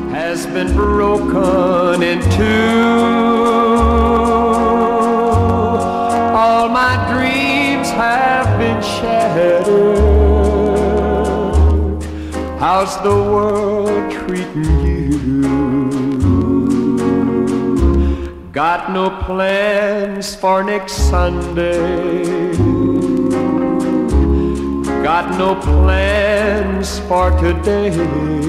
has been broken in two. All my dreams have been shattered. How's the world treating you? Got no plans for next Sunday. Got no plans for today.